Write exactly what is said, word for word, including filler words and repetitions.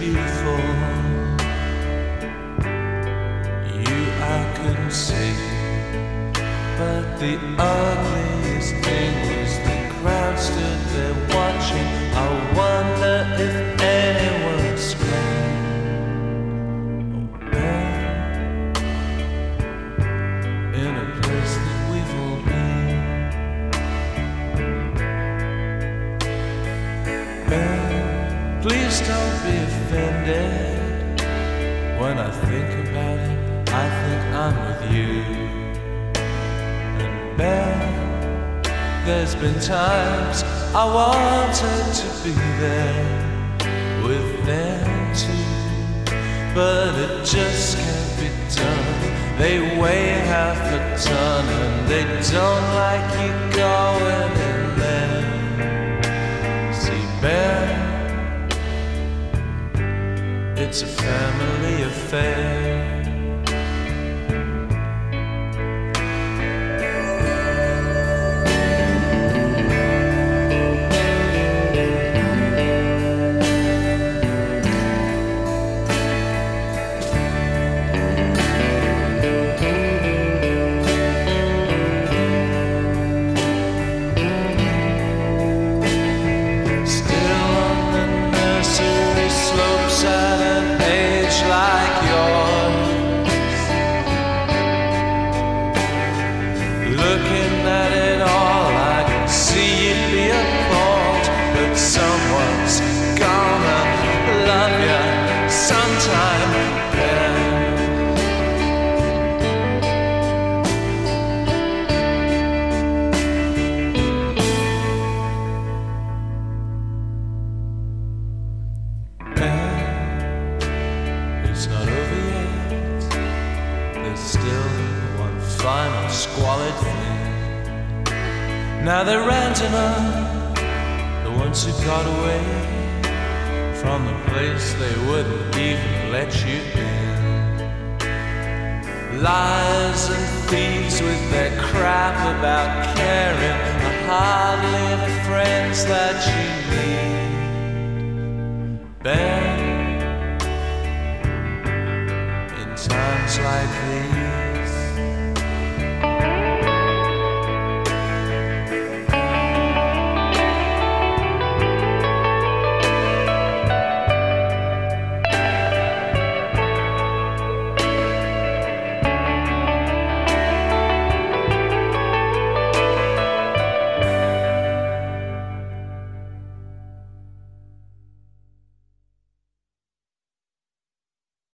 beautiful. You I couldn't see, but the ugliest thing was the crowd stood there watching. I wonder if anyone screamed. Oh, man, in a place that we've all been. Ben, please don't be offended. When I think about it, I think I'm with you. And Ben, there's been times I wanted to be there with them too, but it just can't be done. They weigh half a ton and they don't like you going in there. See, Ben, it's a family affair. Looking at it all, I can see you'd be appalled, but someone's gonna love you sometime, Ben. Ben, it's not over yet. There's still one final squalid thing. Now they're ranting up the ones who got away from the place they wouldn't even let you in. Liars and thieves with their crap about